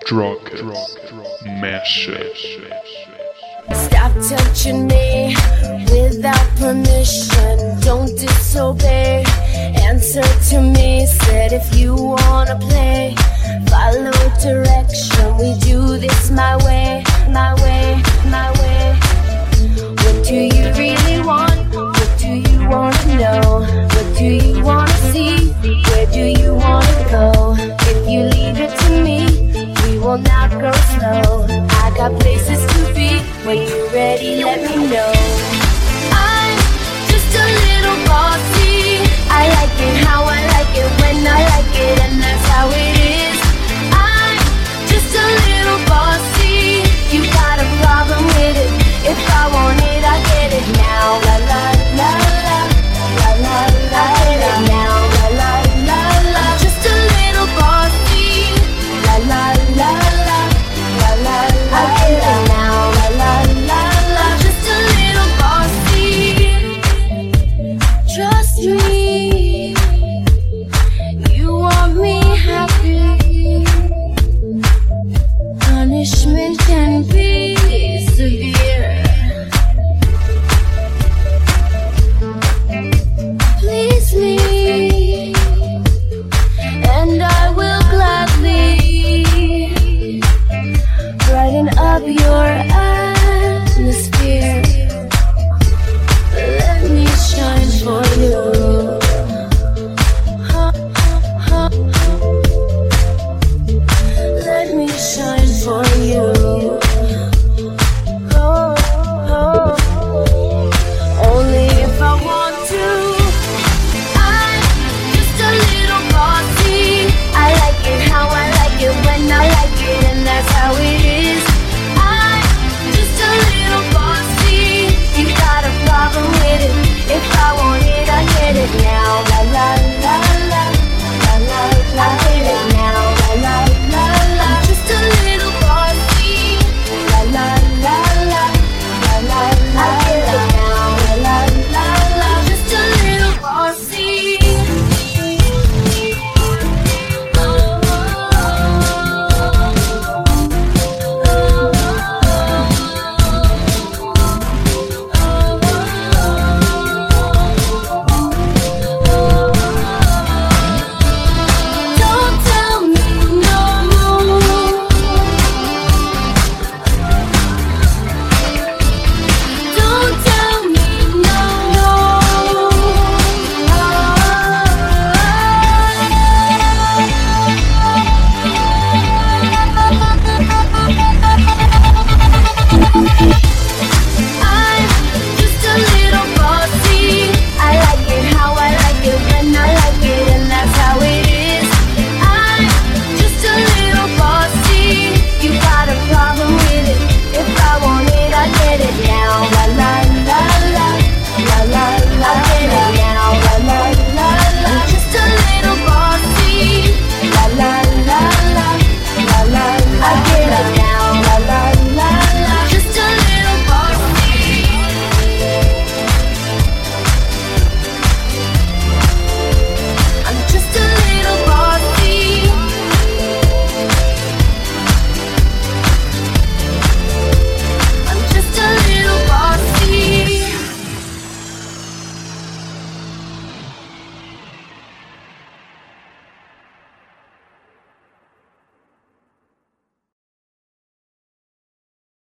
Drug Mashup. Stop touching me without permission. Don't disobey. Answer to me. Said if you wanna play, follow direction. We do this my way, my way, my way. What do you really want? What do you wanna know? What do you wanna see? Where do you wanna